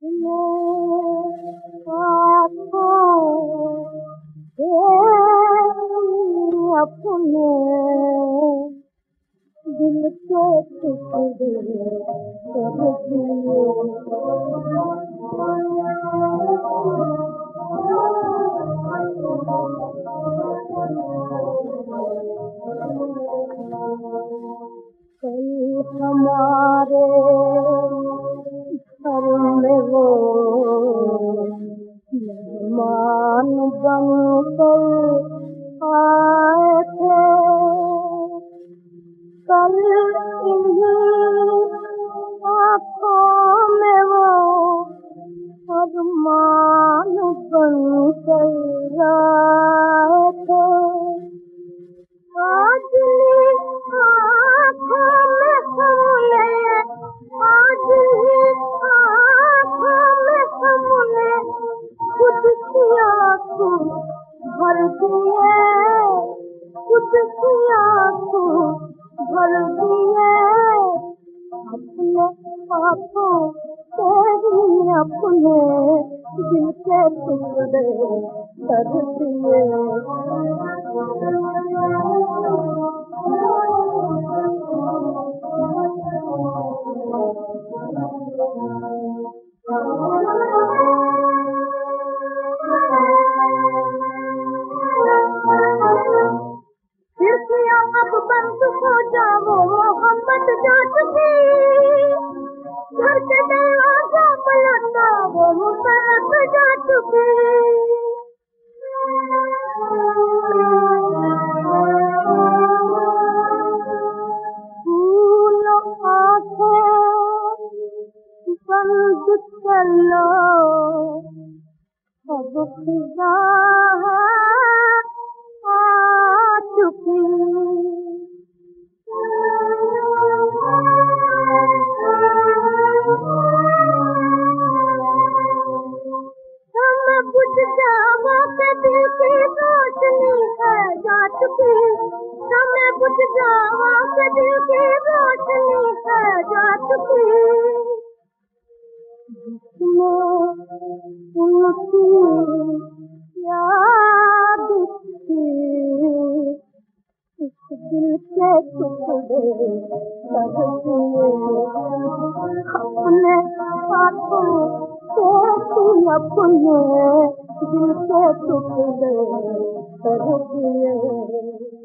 अपने दिल के टुकड़े कर दिए। कल हमारे घर में वो मेहमान बनकर आए थे। कल इन्हीं आँखों में वो अरमान बनकर आए थे। आज आँखों में हमने आज आँखों में हमने खुद की आँखों भर दिए, खुद की आँखों भर दिए। अपने हाथों से ही अपने दिल के टुकड़े कर दिए। खिड़कियाँ अब बंद हो जाओ, मोहब्बत जा चुकी। घर के दरवाजा पलटा वो मुबारक जा चुकी। फूलो आँखें बंद कर लो, अब खिज़ा आ चुकी। हम बुझ जाओ के दिल की रोशनी है जा चुकी। समय बुझ जाओ के दिल की रोशनी है जा चुकी। जिसमें उनकी याद थी, इस दिल के टुकड़े कर दिए। अपने हाथों से अपने दिल के टुकड़े कर दिए।